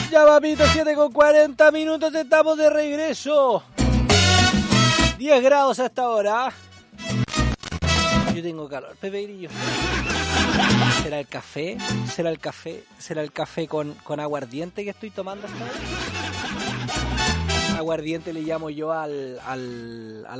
Ya papito, 7:40, estamos de regreso. 10 grados hasta ahora. Yo tengo calor, Pepe Grillo. ¿Será el café? ¿Será el café? ¿Será el café con aguardiente que estoy tomando hasta ahora? Aguardiente le llamo yo al